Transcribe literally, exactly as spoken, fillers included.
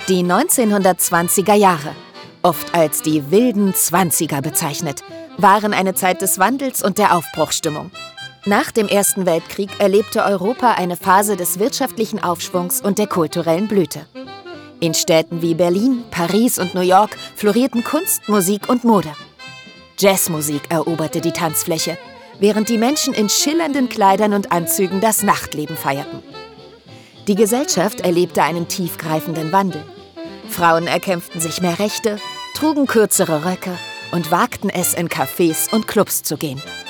Die neunzehnhundertzwanziger Jahre, oft als die wilden Zwanziger bezeichnet, waren eine Zeit des Wandels und der Aufbruchsstimmung. Nach dem Ersten Weltkrieg erlebte Europa eine Phase des wirtschaftlichen Aufschwungs und der kulturellen Blüte. In Städten wie Berlin, Paris und New York florierten Kunst, Musik und Mode. Jazzmusik eroberte die Tanzfläche, während die Menschen in schillernden Kleidern und Anzügen das Nachtleben feierten. Die Gesellschaft erlebte einen tiefgreifenden Wandel. Frauen erkämpften sich mehr Rechte, trugen kürzere Röcke und wagten es, in Cafés und Clubs zu gehen.